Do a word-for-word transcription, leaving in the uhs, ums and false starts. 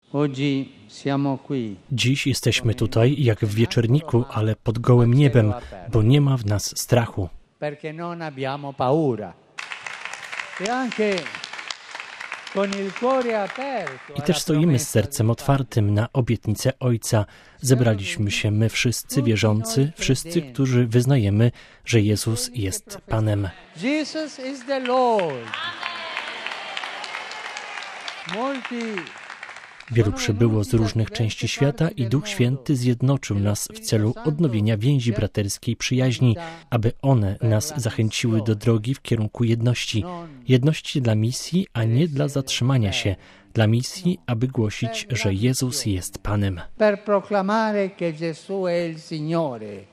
Dziś jesteśmy tutaj jak w wieczorniku, ale pod gołym niebem, bo nie ma w nas strachu. I też stoimy z sercem otwartym na obietnicę Ojca. Zebraliśmy się my wszyscy wierzący, wszyscy, którzy wyznajemy, że Jezus jest Panem. Jesus is the Lord. Wielu przybyło z różnych części świata i Duch Święty zjednoczył nas w celu odnowienia więzi braterskiej przyjaźni, aby one nas zachęciły do drogi w kierunku jedności. Jedności dla misji, a nie dla zatrzymania się. Dla misji, aby głosić, że Jezus jest Panem. Per proclamare che Gesù è il Signore.